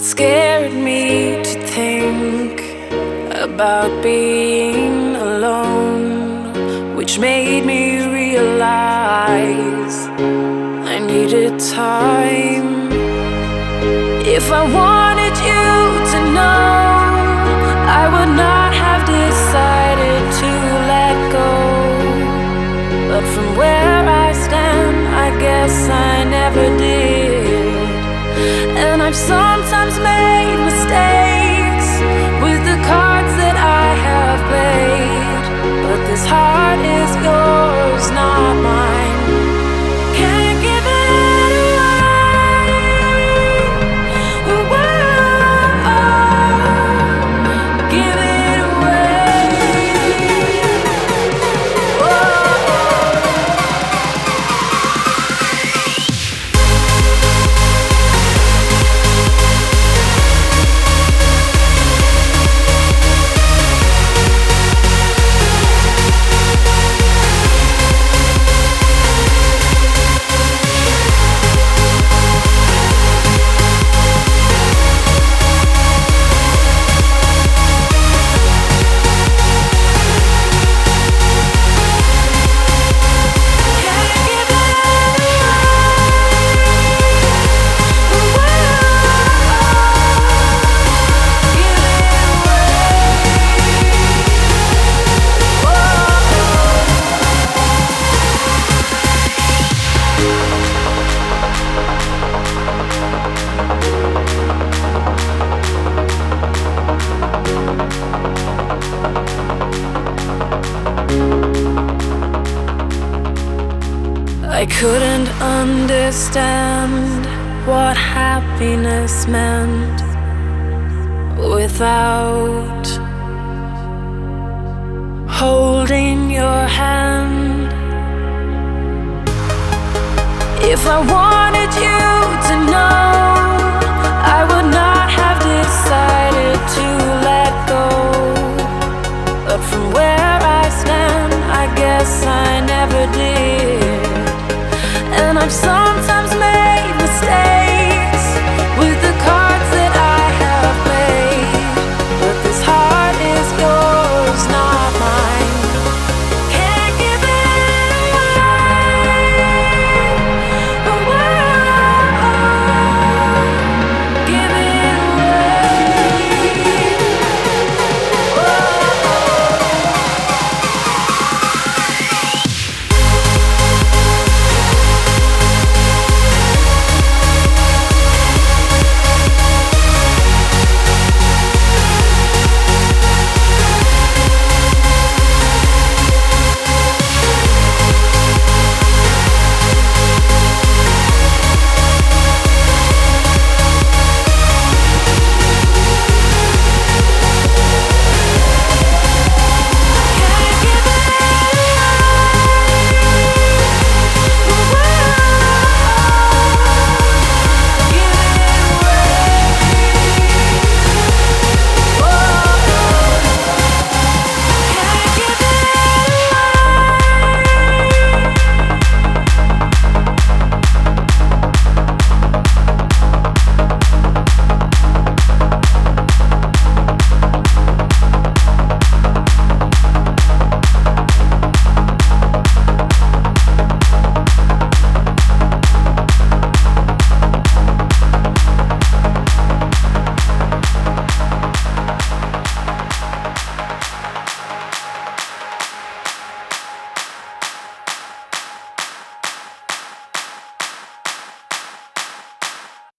scared me to think about being alone, which made me realize I needed time. If I wanted you to know, I would not have decided to let go. But from where I stand, I guess I never did. And I've sometimes made mistakes with the cards that I have played, but this heart is yours, not mine. Can't give it away. Whoa, give it away. Whoa. I couldn't understand what happiness meant without holding your hand. If I wanted you to know, I would not have decided to let go. But from where I stand, I guess I never did. And I've sometimes